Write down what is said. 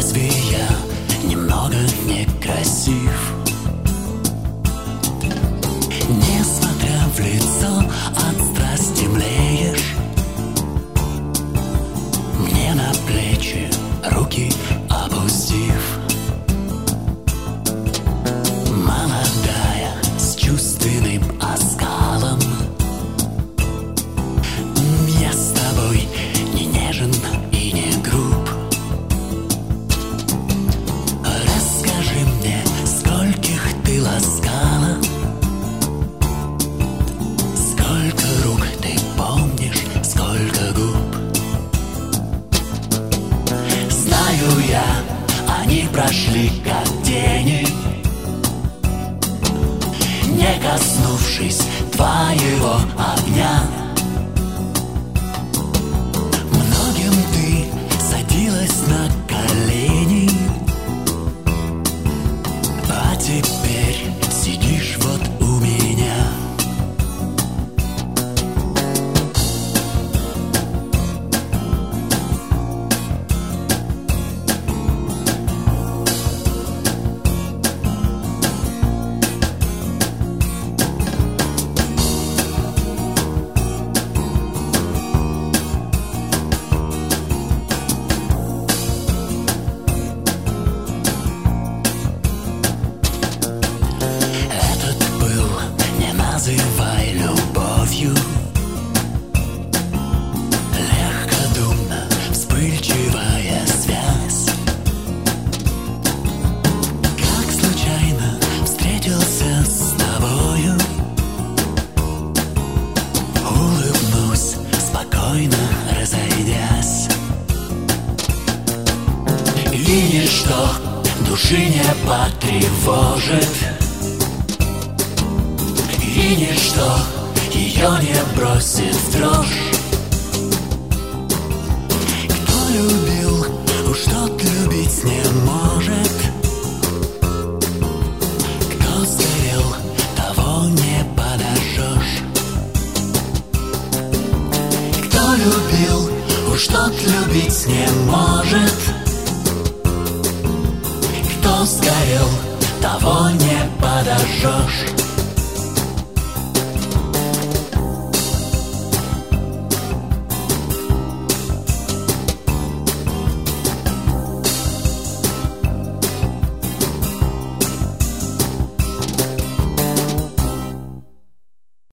Разве я немного некрасив? Несмотря в лицо, от страсти млеешь. Мне на плечи руки опустив. Молодая, с чувственным оскалом. Я с тобой не нежен и не груб. Расскажи мне, скольких ты ласкала, сколько рук ты помнишь, сколько губ. Знаю я, они прошли как тени, не коснувшись твоего огня. Многим ты садилась на колени, а теперь сидишь вот у меня. Называй любовью. Легкодумно вспыльчивая связь. Как случайно встретился с тобою, улыбнусь, спокойно разойдясь. И ничто души не потревожит, и ничто ее не бросит в дрожь. Кто любил, уж тот любить не может. Кто сгорел, того не подожжешь. Кто любил, уж тот любить не может. Кто сгорел, того не подожжешь.